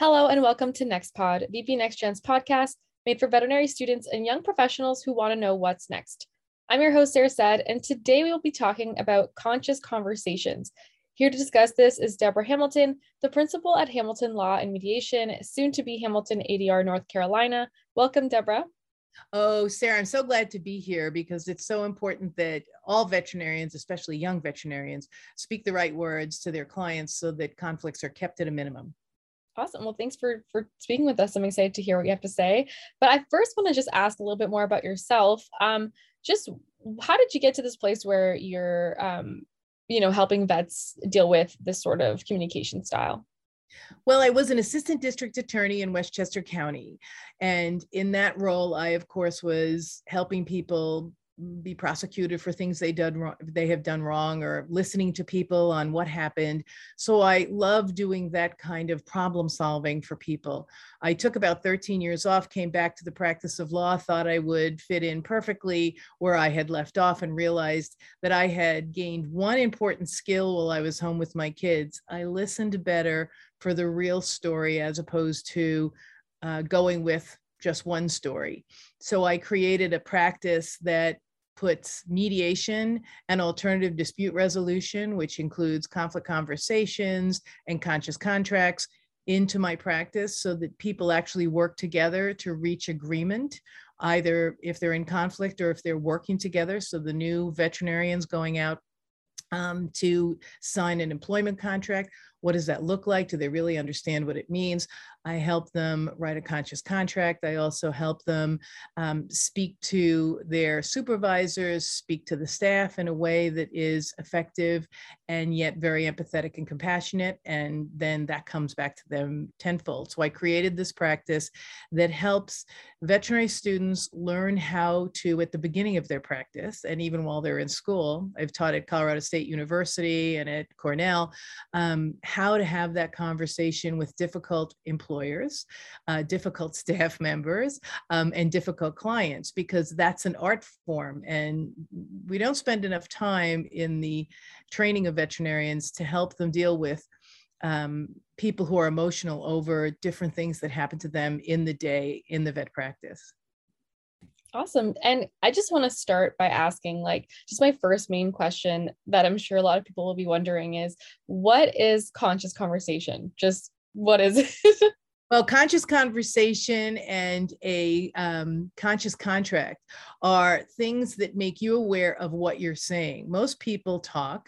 Hello and welcome to NextPod, VP NextGen's podcast made for veterinary students and young professionals who want to know what's next. I'm your host, Sarah Said, and today we will be talking about conscious conversations. Here to discuss this is Deborah Hamilton, the principal at Hamilton Law and Mediation, soon to be Hamilton ADR, North Carolina. Welcome, Deborah. Oh, Sarah, I'm so glad to be here because it's so important that all veterinarians, especially young veterinarians, speak the right words to their clients so that conflicts are kept at a minimum. Awesome. Well, thanks for speaking with us. I'm excited to hear what you have to say. But I first want to just ask a little bit more about yourself. Just how did you get to this place where you're, helping vets deal with this sort of communication style? Well, I was an assistant district attorney in Westchester County. And in that role, I, of course, was helping people be prosecuted for things they have done wrong, or listening to people on what happened. So I love doing that kind of problem solving for people. I took about 13 years off, came back to the practice of law, thought I would fit in perfectly where I had left off, and realized that I had gained one important skill while I was home with my kids. I listened better for the real story as opposed to going with just one story. So I created a practice that puts mediation and alternative dispute resolution, which includes conflict conversations and conscious contracts, into my practice so that people actually work together to reach agreement, either if they're in conflict or if they're working together. So the new veterinarians going out to sign an employment contract, what does that look like? Do they really understand what it means? I help them write a conscious contract. I also help them speak to their supervisors, speak to the staff in a way that is effective and yet very empathetic and compassionate. And then that comes back to them tenfold. So I created this practice that helps veterinary students learn how to, at the beginning of their practice, and even while they're in school, I've taught at Colorado State University and at Cornell, how to have that conversation with difficult employers, difficult staff members, and difficult clients, because that's an art form. And we don't spend enough time in the training of veterinarians to help them deal with people who are emotional over different things that happen to them in the day in the vet practice. Awesome. And I just want to start by asking, just my first main question that I'm sure a lot of people will be wondering is, what is conscious conversation? Just what is it? Well, conscious conversation and a conscious contract are things that make you aware of what you're saying. Most people talk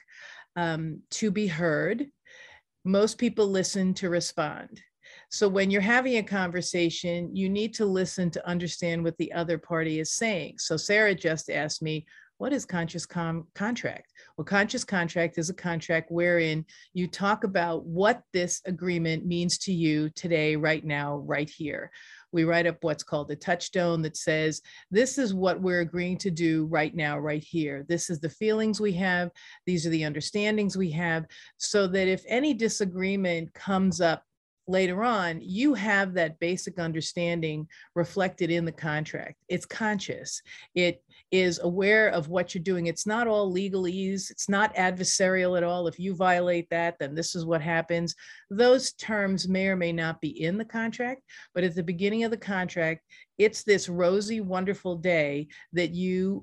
to be heard. Most people listen to respond. So when you're having a conversation, you need to listen to understand what the other party is saying. So Sarah just asked me, what is conscious contract? Well, conscious contract is a contract wherein you talk about what this agreement means to you today, right now, right here. We write up what's called a touchstone that says, this is what we're agreeing to do right now, right here. This is the feelings we have. These are the understandings we have, so that if any disagreement comes up later on, you have that basic understanding reflected in the contract. It's conscious. It is aware of what you're doing. It's not all legalese. It's not adversarial at all. If you violate that, then this is what happens. Those terms may or may not be in the contract, but at the beginning of the contract, it's this rosy, wonderful day that you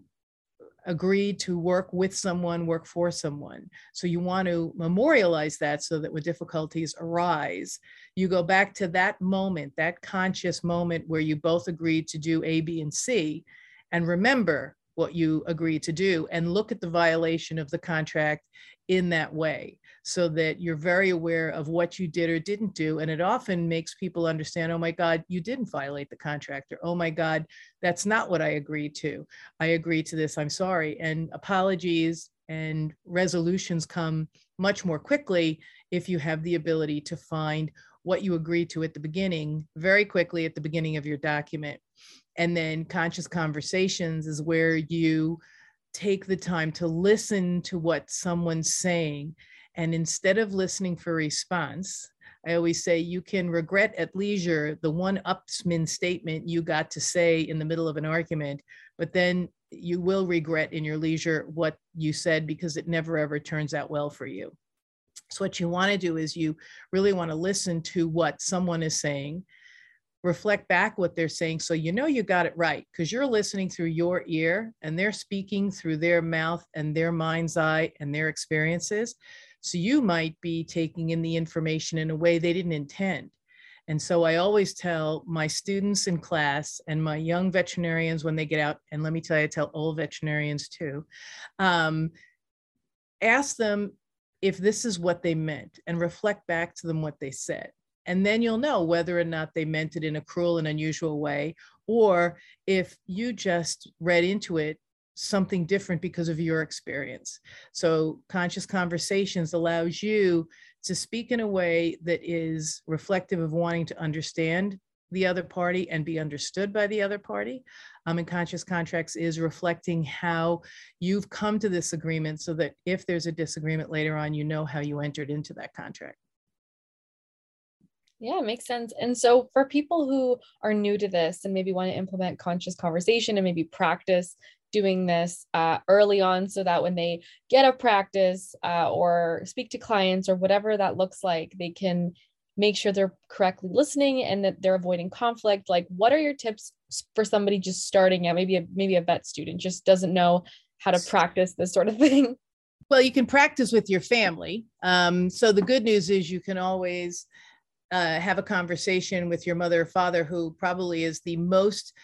agreed to work with someone, work for someone. So you want to memorialize that so that when difficulties arise, you go back to that moment, that conscious moment where you both agreed to do A, B, and C, and remember what you agreed to do and look at the violation of the contract in that way, so that you're very aware of what you did or didn't do. And it often makes people understand, oh my God, you didn't violate the contract, or oh my God, that's not what I agreed to. I agreed to this, I'm sorry. And apologies and resolutions come much more quickly if you have the ability to find what you agreed to at the beginning, very quickly at the beginning of your document. And then conscious conversations is where you take the time to listen to what someone's saying. And instead of listening for response, I always say you can regret at leisure the one-upsman statement you got to say in the middle of an argument, but then you will regret in your leisure what you said, because it never ever turns out well for you. So what you want to do is you really want to listen to what someone is saying, reflect back what they're saying, so you know you got it right, because you're listening through your ear and they're speaking through their mouth and their mind's eye and their experiences. So you might be taking in the information in a way they didn't intend. And so I always tell my students in class and my young veterinarians when they get out, and let me tell you, I tell old veterinarians too, ask them if this is what they meant and reflect back to them what they said. And then you'll know whether or not they meant it in a cruel and unusual way, or if you just read into it something different because of your experience. So conscious conversations allows you to speak in a way that is reflective of wanting to understand the other party and be understood by the other party. And conscious contracts is reflecting how you've come to this agreement, so that if there's a disagreement later on, you know how you entered into that contract. Yeah, it makes sense. And so for people who are new to this and maybe want to implement conscious conversation and maybe practice doing this early on, so that when they get a practice or speak to clients or whatever that looks like, they can make sure they're correctly listening and that they're avoiding conflict. Like, what are your tips for somebody just starting out, maybe a vet student just doesn't know how to practice this sort of thing? Well, you can practice with your family. So the good news is you can always have a conversation with your mother or father, who probably is the most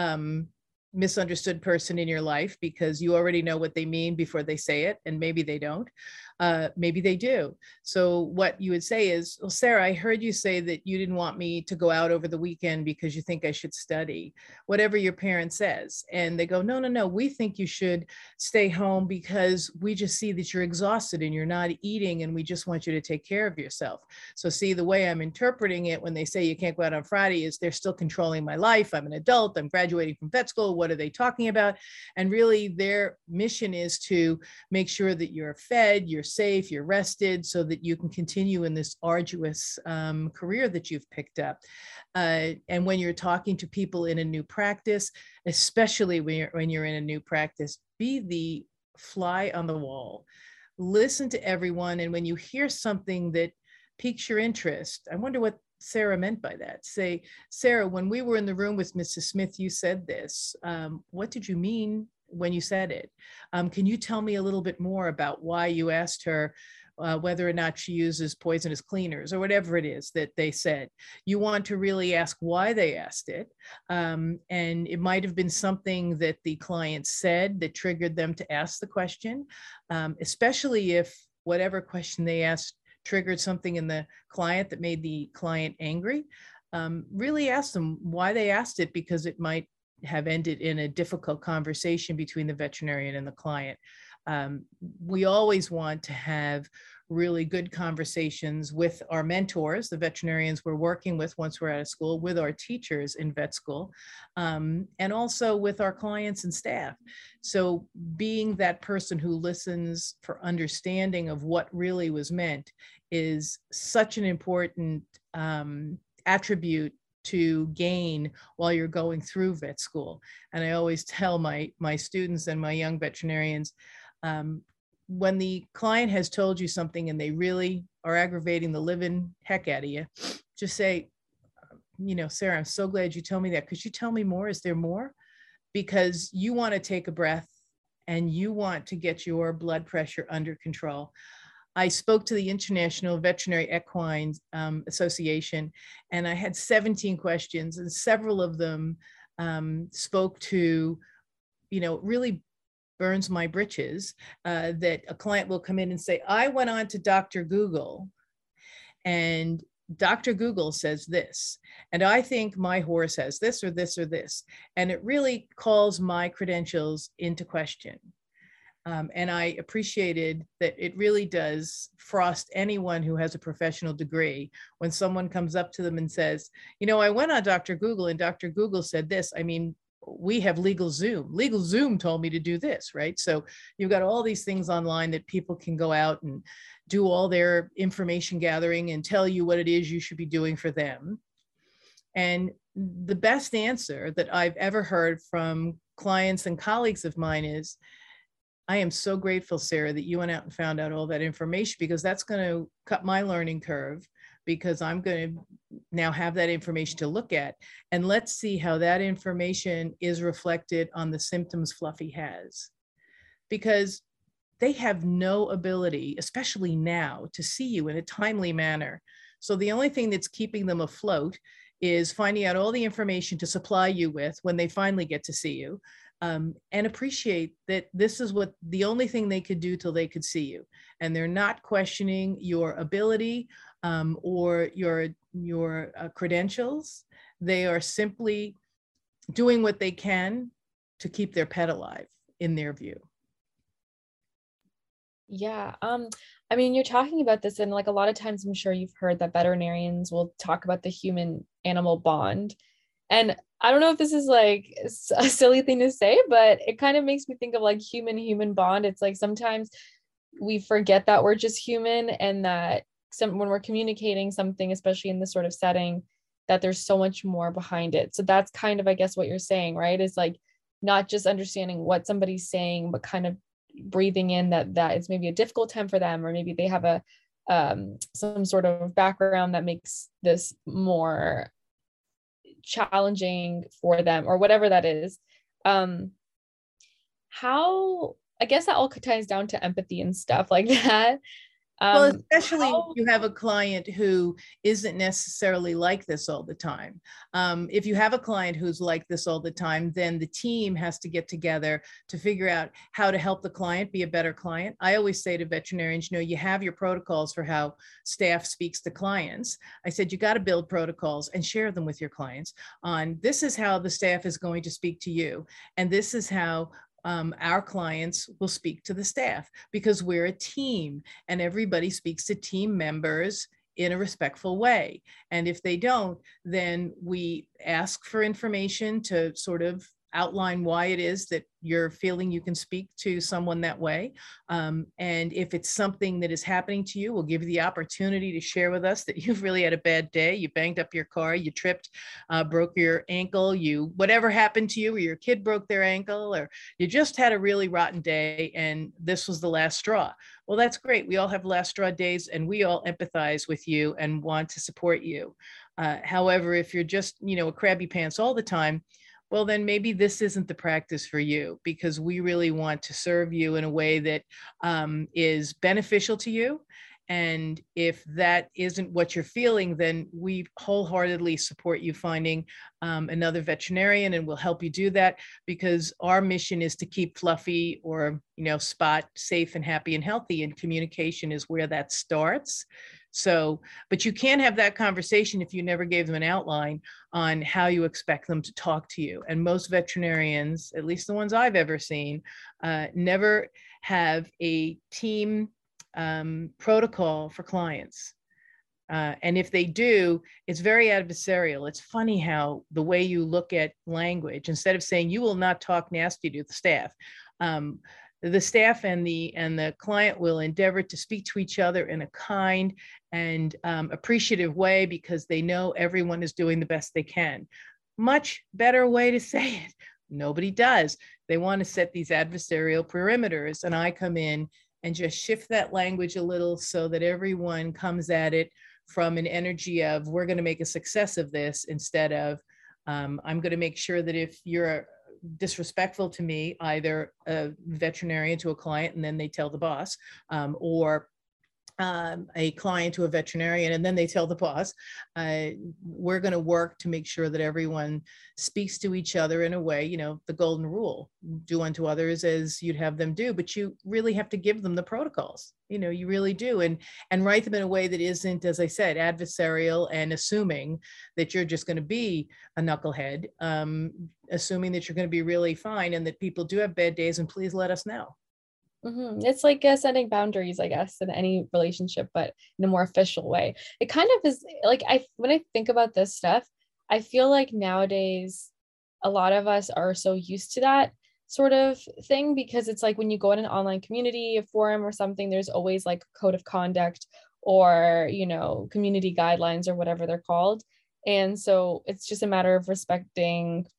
misunderstood person in your life, because you already know what they mean before they say it, and maybe they don't. Maybe they do. So what you would say is, well, Sarah, I heard you say that you didn't want me to go out over the weekend because you think I should study, whatever your parent says. And they go, no, no, no, we think you should stay home because we just see that you're exhausted and you're not eating, and we just want you to take care of yourself. So see, the way I'm interpreting it when they say you can't go out on Friday is they're still controlling my life. I'm an adult. I'm graduating from vet school. What are they talking about? And really their mission is to make sure that you're fed, you're safe, you're rested, so that you can continue in this arduous career that you've picked up. And when you're talking to people in a new practice, especially when you're in a new practice, be the fly on the wall. Listen to everyone. And when you hear something that piques your interest, I wonder what Sarah meant by that. Say, Sarah, when we were in the room with Mrs. Smith, you said this. What did you mean when you said it? Can you tell me a little bit more about why you asked her whether or not she uses poisonous cleaners, or whatever it is that they said? You want to really ask why they asked it. And it might have been something that the client said that triggered them to ask the question, especially if whatever question they asked triggered something in the client that made the client angry. Really ask them why they asked it, because it might have ended in a difficult conversation between the veterinarian and the client. We always want to have really good conversations with our mentors, the veterinarians we're working with once we're out of school, with our teachers in vet school, and also with our clients and staff. So being that person who listens for understanding of what really was meant is such an important attribute to gain while you're going through vet school. And I always tell my students and my young veterinarians, when the client has told you something and they really are aggravating the living heck out of you, just say, you know, Sarah, I'm so glad you told me that. Could you tell me more? Is there more? Because you want to take a breath and you want to get your blood pressure under control. I spoke to the International Veterinary Equine Association, and I had 17 questions, and several of them spoke to, you know, really burns my britches, that a client will come in and say, I went on to Dr. Google, and Dr. Google says this, and I think my horse has this or this or this, and it really calls my credentials into question. And I appreciated that it really does frost anyone who has a professional degree when someone comes up to them and says, you know, I went on Dr. Google and Dr. Google said this. I mean, we have LegalZoom. LegalZoom told me to do this, right? So you've got all these things online that people can go out and do all their information gathering and tell you what it is you should be doing for them. And the best answer that I've ever heard from clients and colleagues of mine is, I am so grateful, Sarah, that you went out and found out all that information, because that's going to cut my learning curve, because I'm going to now have that information to look at. And let's see how that information is reflected on the symptoms Fluffy has. Because they have no ability, especially now, to see you in a timely manner. So the only thing that's keeping them afloat is finding out all the information to supply you with when they finally get to see you, and appreciate that this is what the only thing they could do till they could see you. And they're not questioning your ability or your credentials. They are simply doing what they can to keep their pet alive, in their view. Yeah. I mean, you're talking about this, and like a lot of times I'm sure you've heard that veterinarians will talk about the human animal bond. And I don't know if this is like a silly thing to say, but it kind of makes me think of like human bond. It's like sometimes we forget that we're just human, and that when we're communicating something, especially in this sort of setting, that there's so much more behind it. So that's kind of, I guess, what you're saying, right? Is like not just understanding what somebody's saying, but kind of breathing in that it's maybe a difficult time for them, or maybe they have a some sort of background that makes this more challenging for them, or whatever that is. How, I guess that all ties down to empathy and stuff like that. Well, especially if you have a client who isn't necessarily like this all the time. If you have a client who's like this all the time, then the team has to get together to figure out how to help the client be a better client. I always say to veterinarians, you have your protocols for how staff speaks to clients. I said, you got to build protocols and share them with your clients on, this is how the staff is going to speak to you. And this is how our clients will speak to the staff, because we're a team and everybody speaks to team members in a respectful way. And if they don't, then we ask for information to sort of outline why it is that you're feeling you can speak to someone that way. And if it's something that is happening to you, we'll give you the opportunity to share with us that you've really had a bad day. You banged up your car, you tripped, broke your ankle, whatever happened to you, or your kid broke their ankle, or you just had a really rotten day and this was the last straw. Well, that's great. We all have last straw days, and we all empathize with you and want to support you. However, if you're just, a crabby pants all the time, well, then maybe this isn't the practice for you, because we really want to serve you in a way that is beneficial to you. And if that isn't what you're feeling, then we wholeheartedly support you finding another veterinarian, and we'll help you do that, because our mission is to keep Fluffy, or, Spot, safe and happy and healthy, and communication is where that starts. So, but you can't have that conversation if you never gave them an outline on how you expect them to talk to you. And most veterinarians, at least the ones I've ever seen, never have a team protocol for clients. And if they do, it's very adversarial. It's funny how the way you look at language, instead of saying you will not talk nasty to the staff and the client will endeavor to speak to each other in a kind and appreciative way, because they know everyone is doing the best they can. Much better way to say it. Nobody does. They want to set these adversarial perimeters, and I come in and just shift that language a little so that everyone comes at it from an energy of, we're going to make a success of this, instead of I'm going to make sure that if you're disrespectful to me, either a veterinarian to a client and then they tell the boss, or a client to a veterinarian and then they tell the boss, we're going to work to make sure that everyone speaks to each other in a way, the golden rule, do unto others as you'd have them do. But you really have to give them the protocols, you really do, and write them in a way that isn't, as I said, adversarial and assuming that you're just going to be a knucklehead, assuming that you're going to be really fine and that people do have bad days, and please let us know. Mm-hmm. It's like setting boundaries, I guess, in any relationship, but in a more official way. It kind of is like, when I think about this stuff, I feel like nowadays a lot of us are so used to that sort of thing, because it's like when you go in an online community, a forum or something, there's always like a code of conduct or, community guidelines or whatever they're called. And so it's just a matter of respecting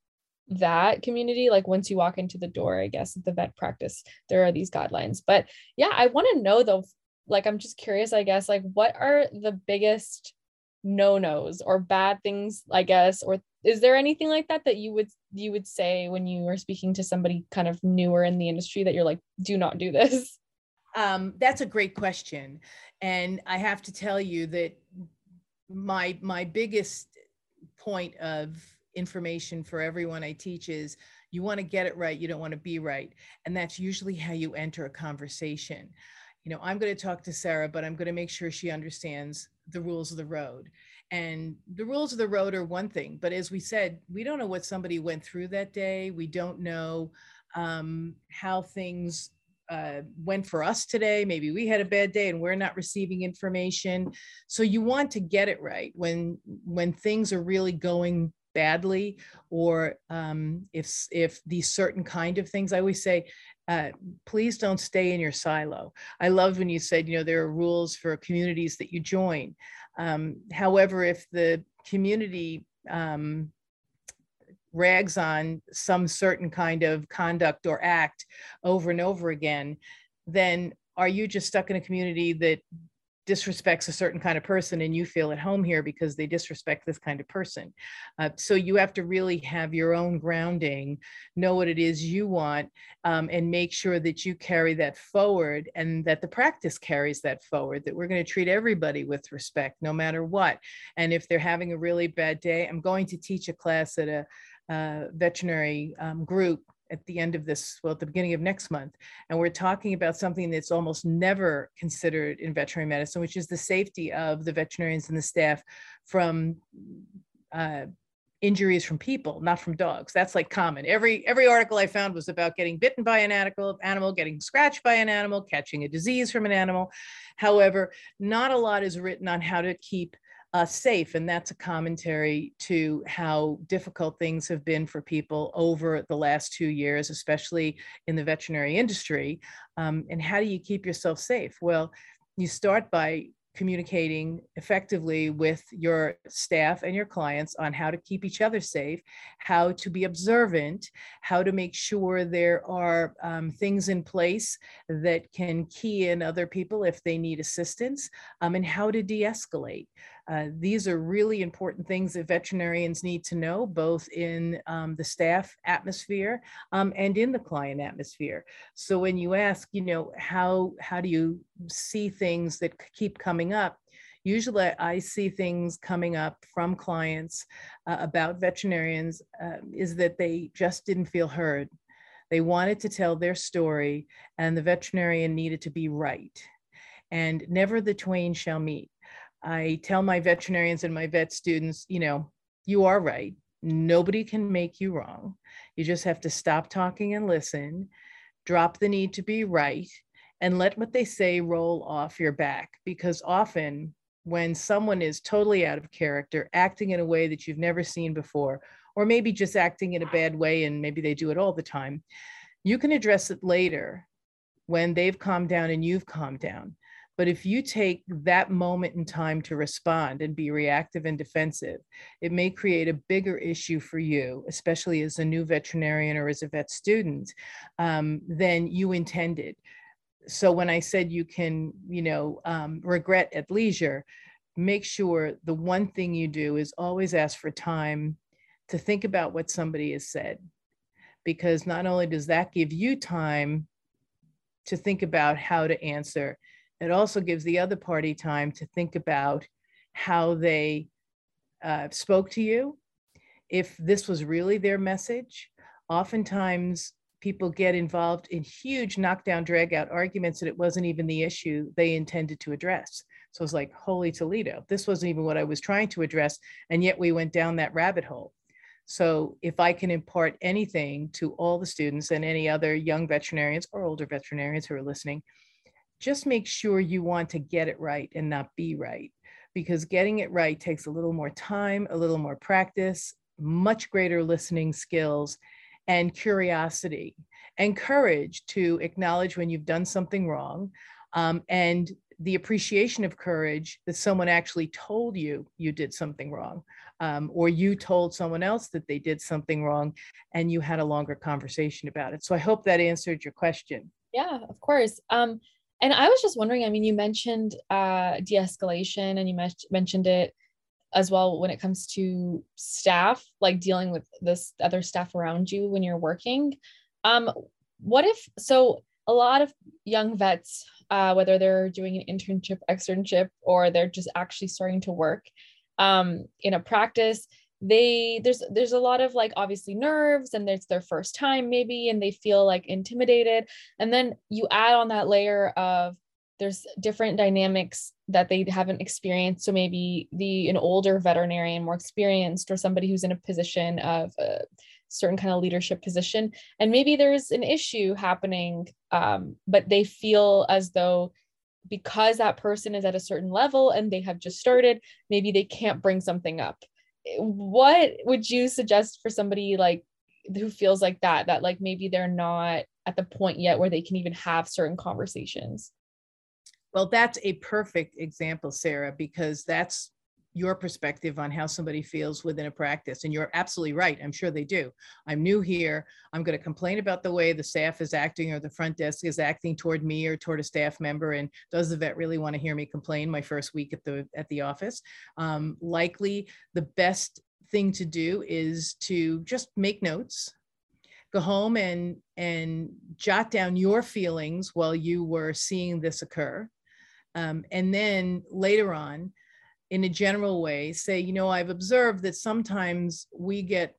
that community. Like once you walk into the door, I guess at the vet practice, there are these guidelines. But yeah, I want to know though, like I'm just curious, I guess, like what are the biggest no-nos or bad things, I guess, or is there anything like that that you would say when you were speaking to somebody kind of newer in the industry that you're like, do not do this? That's a great question. And I have to tell you that my biggest point of information for everyone I teach is you want to get it right, you don't want to be right. And that's usually how you enter a conversation. I'm going to talk to Sarah, but I'm going to make sure she understands the rules of the road. And the rules of the road are one thing, but as we said, we don't know what somebody went through that day. We don't know how things went for us today. Maybe we had a bad day and we're not receiving information. So you want to get it right when things are really going badly, or if these certain kind of things. I always say, please don't stay in your silo. I love when you said, there are rules for communities that you join. However, if the community rags on some certain kind of conduct or act over and over again, then are you just stuck in a community that disrespects a certain kind of person and you feel at home here because they disrespect this kind of person? So you have to really have your own grounding, know what it is you want, and make sure that you carry that forward and that the practice carries that forward, that we're going to treat everybody with respect no matter what. And if they're having a really bad day, I'm going to teach a class at a veterinary group at the end of this, well, at the beginning of next month. And we're talking about something that's almost never considered in veterinary medicine, which is the safety of the veterinarians and the staff from injuries from people, not from dogs. That's like common. Every article I found was about getting bitten by an animal, getting scratched by an animal, catching a disease from an animal. However, not a lot is written on how to keep safe. And that's a commentary to how difficult things have been for people over the last 2 years, especially in the veterinary industry. And how do you keep yourself safe? Well, you start by communicating effectively with your staff and your clients on how to keep each other safe, how to be observant, how to make sure there are things in place that can key in other people if they need assistance, and how to de-escalate. These are really important things that veterinarians need to know, both in the staff atmosphere and in the client atmosphere. So when you ask, how do you see things that keep coming up? Usually I see things coming up from clients about veterinarians is that they just didn't feel heard. They wanted to tell their story and the veterinarian needed to be right. And never the twain shall meet. I tell my veterinarians and my vet students, you are right. Nobody can make you wrong. You just have to stop talking and listen, drop the need to be right, and let what they say roll off your back. Because often when someone is totally out of character, acting in a way that you've never seen before, or maybe just acting in a bad way, and maybe they do it all the time, you can address it later when they've calmed down and you've calmed down. But if you take that moment in time to respond and be reactive and defensive, it may create a bigger issue for you, especially as a new veterinarian or as a vet student, than you intended. So when I said you can, regret at leisure, make sure the one thing you do is always ask for time to think about what somebody has said. Because not only does that give you time to think about how to answer, it also gives the other party time to think about how they spoke to you. If this was really their message, oftentimes people get involved in huge knockdown, drag out arguments, and it wasn't even the issue they intended to address. So it's like, holy Toledo, this wasn't even what I was trying to address. And yet we went down that rabbit hole. So if I can impart anything to all the students and any other young veterinarians or older veterinarians who are listening, just make sure you want to get it right and not be right, because getting it right takes a little more time, a little more practice, much greater listening skills, and curiosity and courage to acknowledge when you've done something wrong, and the appreciation of courage that someone actually told you you did something wrong, or you told someone else that they did something wrong and you had a longer conversation about it. So I hope that answered your question. Yeah, of course. And I was just wondering, I mean, you mentioned de-escalation, and you mentioned it as well when it comes to staff, like dealing with this other staff around you when you're working. What if, so a lot of young vets, whether they're doing an internship, externship, or they're just actually starting to work in a practice, there's a lot of like obviously nerves, and it's their first time maybe, and they feel like intimidated. And then you add on that layer of there's different dynamics that they haven't experienced. So maybe an older veterinarian, more experienced, or somebody who's in a position of a certain kind of leadership position, and maybe there's an issue happening, but they feel as though because that person is at a certain level and they have just started, maybe they can't bring something up. What would you suggest for somebody like who feels like that like maybe they're not at the point yet where they can even have certain conversations? Well, that's a perfect example, Sarah, because that's your perspective on how somebody feels within a practice. And you're absolutely right. I'm sure they do. I'm new here. I'm going to complain about the way the staff is acting or the front desk is acting toward me or toward a staff member. And does the vet really want to hear me complain my first week at the office? Likely the best thing to do is to just make notes, go home and jot down your feelings while you were seeing this occur. And then later on, in a general way, say, you know, I've observed that sometimes we get,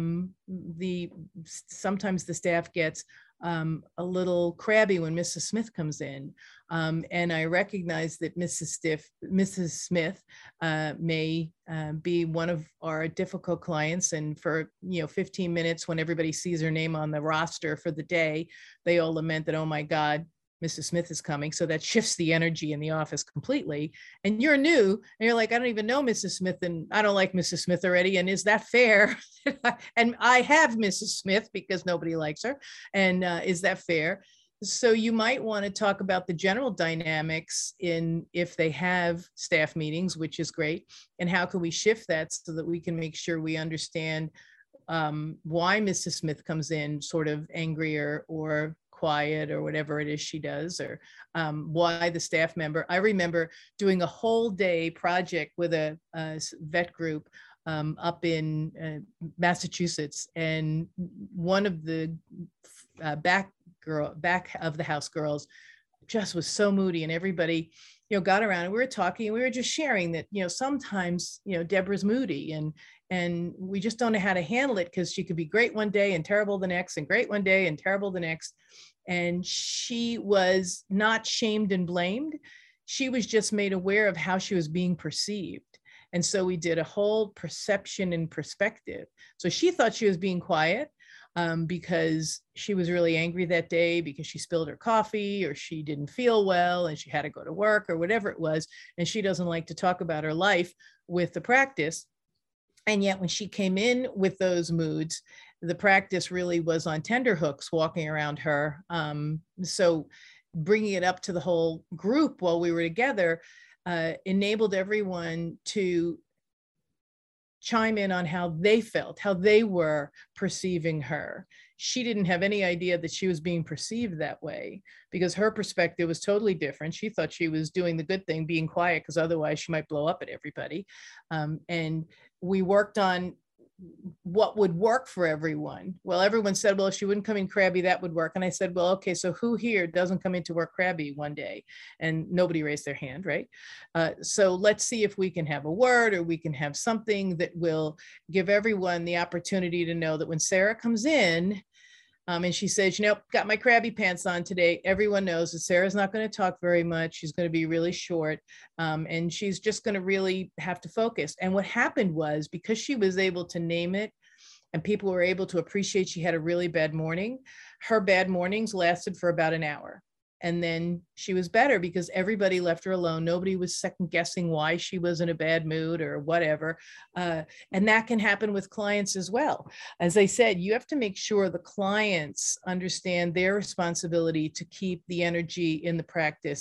sometimes the staff gets a little crabby when Mrs. Smith comes in. And I recognize that Mrs. Smith may be one of our difficult clients. And for, 15 minutes when everybody sees her name on the roster for the day, they all lament that, oh my God, Mrs. Smith is coming. So that shifts the energy in the office completely. And you're new and you're like, I don't even know Mrs. Smith and I don't like Mrs. Smith already. And is that fair? And I have Mrs. Smith because nobody likes her. And is that fair? So you might want to talk about the general dynamics in if they have staff meetings, which is great. And how can we shift that so that we can make sure we understand why Mrs. Smith comes in sort of angrier or quiet or whatever it is she does, or why the staff member. I remember doing a whole day project with a vet group up in Massachusetts, and one of the back of the house girls just was so moody, and everybody got around and we were talking and we were just sharing that sometimes Deborah's moody and we just don't know how to handle it because she could be great one day and terrible the next, and great one day and terrible the next. And she was not shamed and blamed. She was just made aware of how she was being perceived. And so we did a whole perception and perspective. So she thought she was being quiet because she was really angry that day because she spilled her coffee or she didn't feel well and she had to go to work or whatever it was. And she doesn't like to talk about her life with the practice. And yet when she came in with those moods, the practice really was on tenterhooks walking around her. So bringing it up to the whole group while we were together enabled everyone to chime in on how they felt, how they were perceiving her. She didn't have any idea that she was being perceived that way because her perspective was totally different. She thought she was doing the good thing, being quiet, because otherwise she might blow up at everybody. And we worked on what would work for everyone. Well, everyone said, well, if she wouldn't come in crabby, that would work. And I said, well, okay, so who here doesn't come into work crabby one day? And nobody raised their hand, right? So let's see if we can have a word or we can have something that will give everyone the opportunity to know that when Sarah comes in, and she says, got my crabby pants on today, everyone knows that Sarah's not going to talk very much. She's going to be really short. And she's just going to really have to focus. And what happened was, because she was able to name it and people were able to appreciate she had a really bad morning, her bad mornings lasted for about an hour. And then she was better because everybody left her alone. Nobody was second guessing why she was in a bad mood or whatever. And that can happen with clients as well. As I said, you have to make sure the clients understand their responsibility to keep the energy in the practice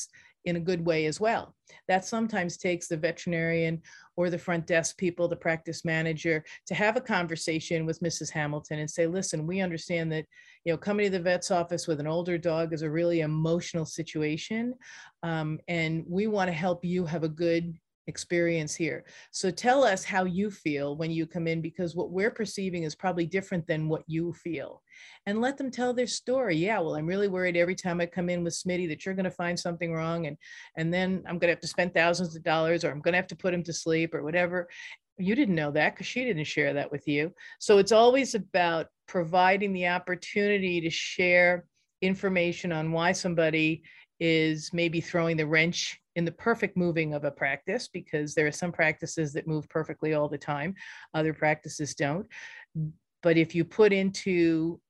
in a good way as well. That sometimes takes the veterinarian or the front desk people, the practice manager, to have a conversation with Mrs. Hamilton and say, listen, we understand that, coming to the vet's office with an older dog is a really emotional situation. And we want to help you have a good experience here. So tell us how you feel when you come in, because what we're perceiving is probably different than what you feel. And let them tell their story. Yeah, well, I'm really worried every time I come in with Smitty that you're going to find something wrong. And then I'm going to have to spend thousands of dollars, or I'm going to have to put him to sleep or whatever. You didn't know that because she didn't share that with you. So it's always about providing the opportunity to share information on why somebody is maybe throwing the wrench in the perfect moving of a practice, because there are some practices that move perfectly all the time. Other practices don't. But if you put into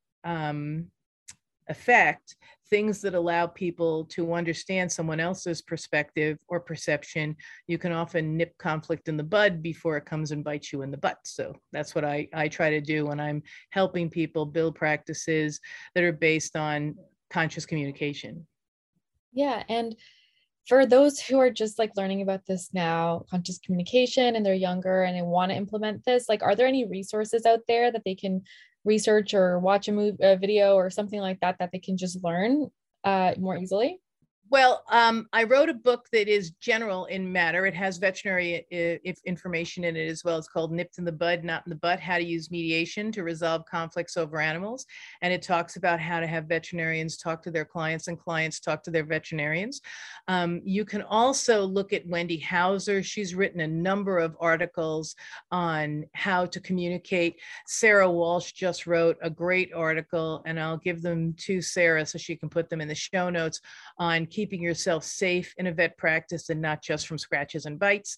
effect things that allow people to understand someone else's perspective or perception, you can often nip conflict in the bud before it comes and bites you in the butt. So that's what I try to do when I'm helping people build practices that are based on conscious communication. Yeah. And for those who are just like learning about this now, conscious communication, and they're younger and they want to implement this, like, are there any resources out there that they can research or watch a video or something like that that they can just learn more easily? Well, I wrote a book that is general in matter. It has veterinary information in it as well. It's called Nipped in the Bud, Not in the Butt: How to Use Mediation to Resolve Conflicts Over Animals. And it talks about how to have veterinarians talk to their clients and clients talk to their veterinarians. You can also look at Wendy Hauser. She's written a number of articles on how to communicate. Sarah Walsh just wrote a great article, and I'll give them to Sarah so she can put them in the show notes, on keeping yourself safe in a vet practice and not just from scratches and bites.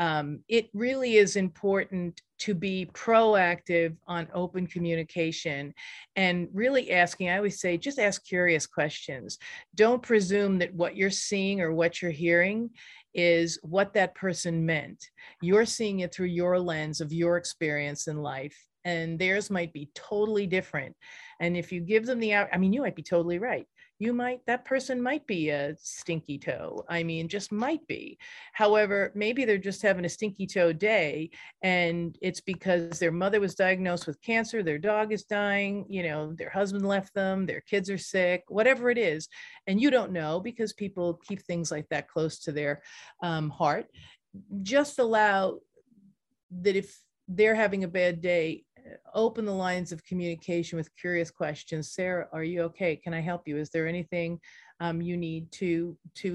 It really is important to be proactive on open communication and really asking. I always say, just ask curious questions. Don't presume that what you're seeing or what you're hearing is what that person meant. You're seeing it through your lens of your experience in life, and theirs might be totally different. And if you give them you might be totally right. That person might be a stinky toe. Just might be. However, maybe they're just having a stinky toe day, and it's because their mother was diagnosed with cancer, their dog is dying, their husband left them, their kids are sick, whatever it is. And you don't know, because people keep things like that close to their heart. Just allow that if they're having a bad day, open the lines of communication with curious questions. Sarah, are you okay? Can I help you? Is there anything you need to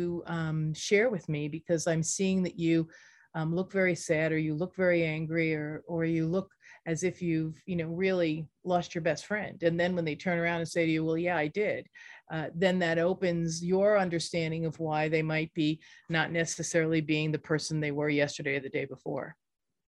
share with me? Because I'm seeing that you look very sad, or you look very angry, or you look as if you've really lost your best friend. And then when they turn around and say to you, well, yeah, I did, then that opens your understanding of why they might be not necessarily being the person they were yesterday or the day before.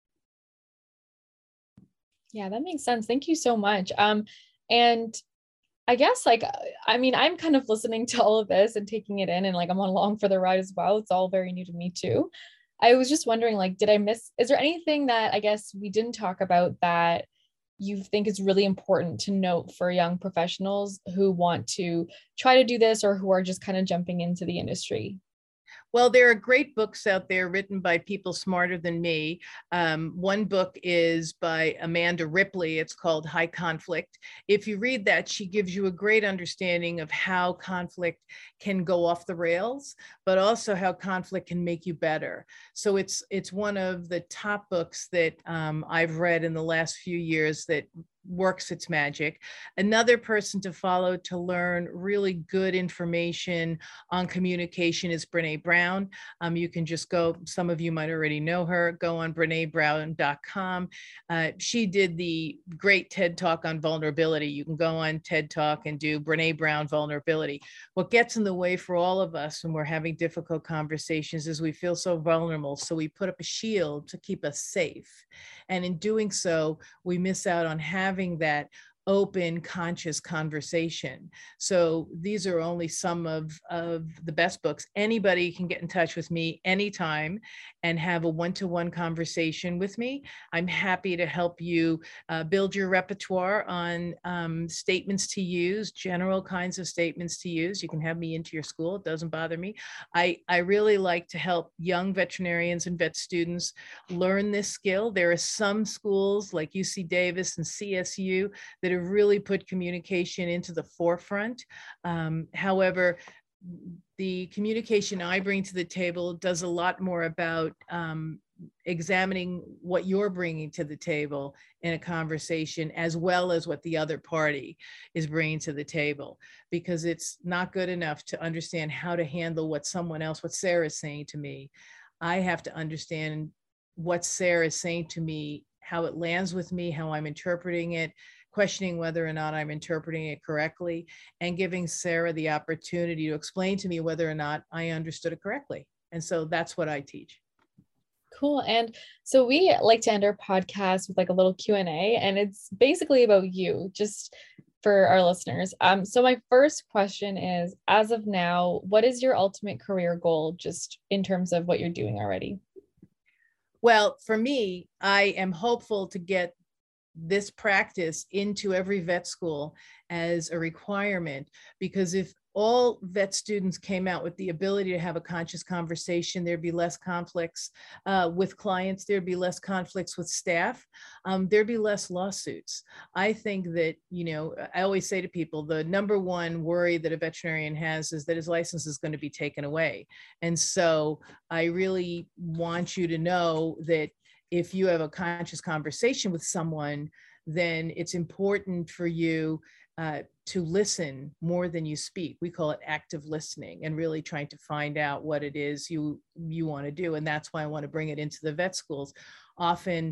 Yeah, that makes sense. Thank you so much. And I guess I'm kind of listening to all of this and taking it in, and I'm along for the ride as well. It's all very new to me too. I was just wondering, is there anything that I guess we didn't talk about that you think is really important to note for young professionals who want to try to do this, or who are just kind of jumping into the industry? Well, there are great books out there written by people smarter than me. One book is by Amanda Ripley. It's called High Conflict. If you read that, she gives you a great understanding of how conflict can go off the rails, but also how conflict can make you better. So it's one of the top books that I've read in the last few years that works its magic. Another person to follow to learn really good information on communication is Brene Brown. You can just go, some of you might already know her, go on brenebrown.com. She did the great TED Talk on vulnerability. You can go on TED Talk and do Brene Brown vulnerability. What gets in the way for all of us when we're having difficult conversations is we feel so vulnerable. So we put up a shield to keep us safe. And in doing so, we miss out on having that open, conscious conversation. So these are only some of the best books. Anybody can get in touch with me anytime and have a one-to-one conversation with me. I'm happy to help you build your repertoire on statements to use, general kinds of statements to use. You can have me into your school. It doesn't bother me. I really like to help young veterinarians and vet students learn this skill. There are some schools like UC Davis and CSU that have really put communication into the forefront. However, the communication I bring to the table does a lot more about examining what you're bringing to the table in a conversation, as well as what the other party is bringing to the table, because it's not good enough to understand how to handle what Sarah is saying to me. I have to understand what Sarah is saying to me, how it lands with me, how I'm interpreting it, questioning whether or not I'm interpreting it correctly, and giving Sarah the opportunity to explain to me whether or not I understood it correctly. And so that's what I teach. Cool. And so we like to end our podcast with like a little Q&A, and it's basically about you, just for our listeners. So my first question is, as of now, what is your ultimate career goal, just in terms of what you're doing already? Well, for me, I am hopeful to get this practice into every vet school as a requirement, because if all vet students came out with the ability to have a conscious conversation, there'd be less conflicts with clients, there'd be less conflicts with staff, there'd be less lawsuits. I think that, I always say to people, the number one worry that a veterinarian has is that his license is going to be taken away. And so I really want you to know that if you have a conscious conversation with someone, then it's important for you to listen more than you speak. We call it active listening, and really trying to find out what it is you want to do. And that's why I want to bring it into the vet schools. Often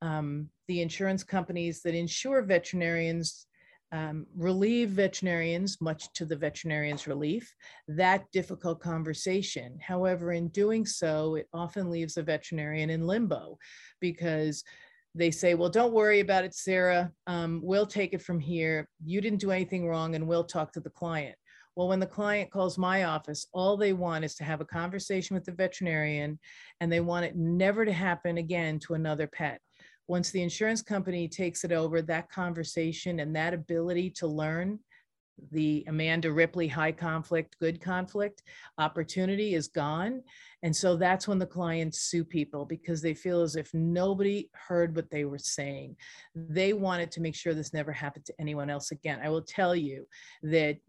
the insurance companies that insure veterinarians relieve veterinarians, much to the veterinarian's relief, that difficult conversation. However, in doing so, it often leaves a veterinarian in limbo, because they say, well, don't worry about it, Sarah. We'll take it from here. You didn't do anything wrong, and we'll talk to the client. Well, when the client calls my office, all they want is to have a conversation with the veterinarian, and they want it never to happen again to another pet. Once the insurance company takes it over, that conversation and that ability to learn the Amanda Ripley high conflict, good conflict opportunity is gone. And so that's when the clients sue people, because they feel as if nobody heard what they were saying. They wanted to make sure this never happened to anyone else again. I will tell you that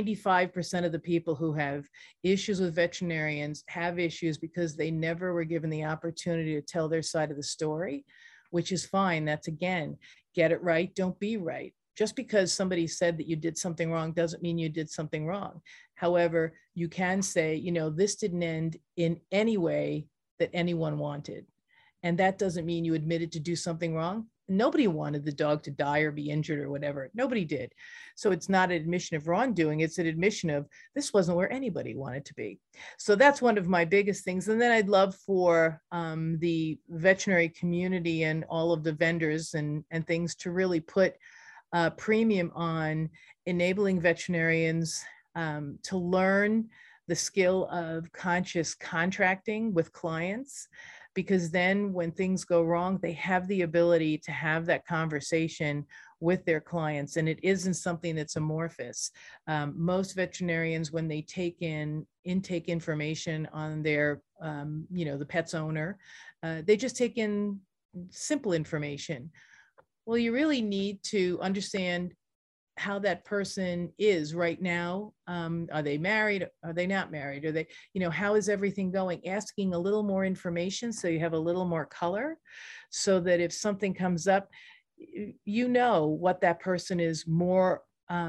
95% of the people who have issues with veterinarians have issues because they never were given the opportunity to tell their side of the story, which is fine. That's, again, get it right, don't be right. Just because somebody said that you did something wrong doesn't mean you did something wrong. However, you can say, this didn't end in any way that anyone wanted. And that doesn't mean you admitted to do something wrong. Nobody wanted the dog to die or be injured or whatever. Nobody did. So it's not an admission of wrongdoing. It's an admission of this wasn't where anybody wanted to be. So that's one of my biggest things. And then I'd love for the veterinary community and all of the vendors and things to really put premium on enabling veterinarians to learn the skill of conscious contracting with clients, because then when things go wrong, they have the ability to have that conversation with their clients, and it isn't something that's amorphous. Most veterinarians, when they take in intake information on their, the pet's owner, they just take in simple information. Well, you really need to understand how that person is right now. Are they married? Are they not married? Are they, how is everything going? Asking a little more information so you have a little more color, so that if something comes up, you know what that person is more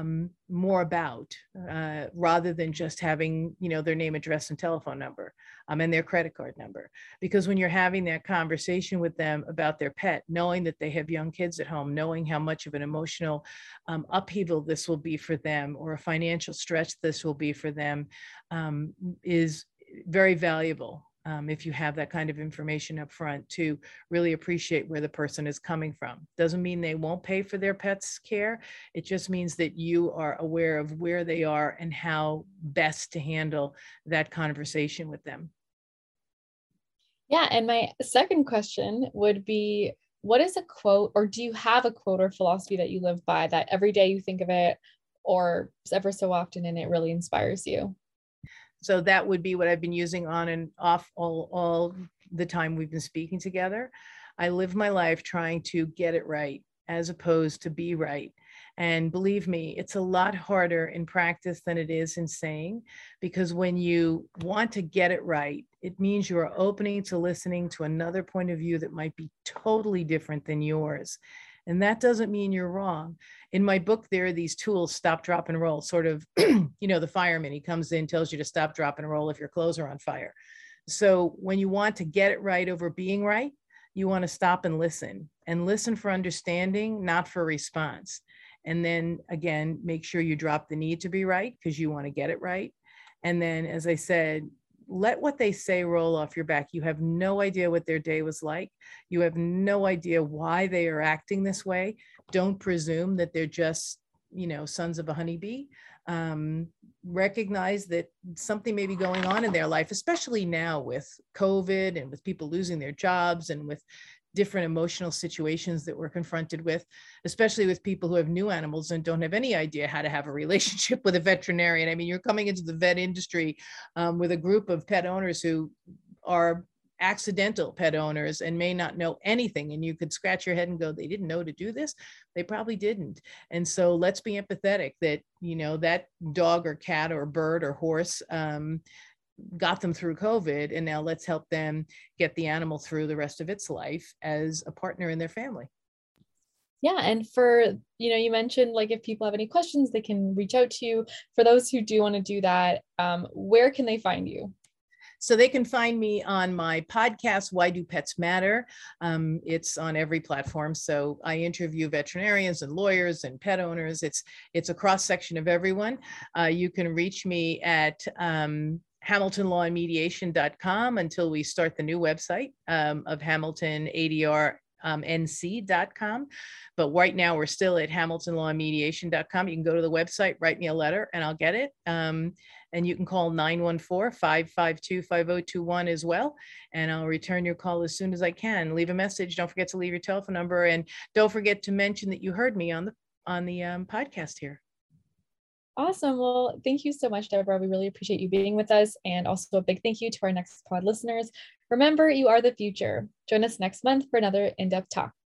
about, rather than just having, their name, address, and telephone number, and their credit card number. Because when you're having that conversation with them about their pet, knowing that they have young kids at home, knowing how much of an emotional upheaval this will be for them, or a financial stretch this will be for them, is very valuable. if you have that kind of information up front, to really appreciate where the person is coming from. Doesn't mean they won't pay for their pet's care. It just means that you are aware of where they are and how best to handle that conversation with them. Yeah. And my second question would be, what is a quote, or do you have a quote or philosophy that you live by that every day you think of it or ever so often and it really inspires you? So that would be what I've been using on and off all the time we've been speaking together. I live my life trying to get it right as opposed to be right. And believe me, it's a lot harder in practice than it is in saying, because when you want to get it right, it means you are opening to listening to another point of view that might be totally different than yours. And that doesn't mean you're wrong. In my book, there are these tools, stop, drop, and roll, sort of, the fireman, he comes in, tells you to stop, drop, and roll if your clothes are on fire. So when you want to get it right over being right, you want to stop and listen for understanding, not for response. And then again, make sure you drop the need to be right because you want to get it right. And then, as I said, let what they say roll off your back. You have no idea what their day was like. You have no idea why they are acting this way. Don't presume that they're just, sons of a honeybee. Recognize that something may be going on in their life, especially now with COVID and with people losing their jobs and with different emotional situations that we're confronted with, especially with people who have new animals and don't have any idea how to have a relationship with a veterinarian. I mean, you're coming into the vet industry with a group of pet owners who are accidental pet owners and may not know anything. And you could scratch your head and go, they didn't know to do this. They probably didn't. And so let's be empathetic that, that dog or cat or bird or horse got them through COVID, and now let's help them get the animal through the rest of its life as a partner in their family. Yeah. And for, you mentioned like if people have any questions, they can reach out to you. For those who do want to do that, where can they find you? So they can find me on my podcast, Why Do Pets Matter? It's on every platform. So I interview veterinarians and lawyers and pet owners. It's a cross section of everyone. You can reach me at HamiltonLawandMediation.com until we start the new website of HamiltonADRNC.com. But right now we're still at HamiltonLawandMediation.com. You can go to the website, write me a letter, and I'll get it. And you can call 914-552-5021 as well. And I'll return your call as soon as I can. Leave a message. Don't forget to leave your telephone number. And don't forget to mention that you heard me on the podcast here. Awesome. Well, thank you so much, Deborah. We really appreciate you being with us. And also a big thank you to our Next Pod listeners. Remember, you are the future. Join us next month for another in-depth talk.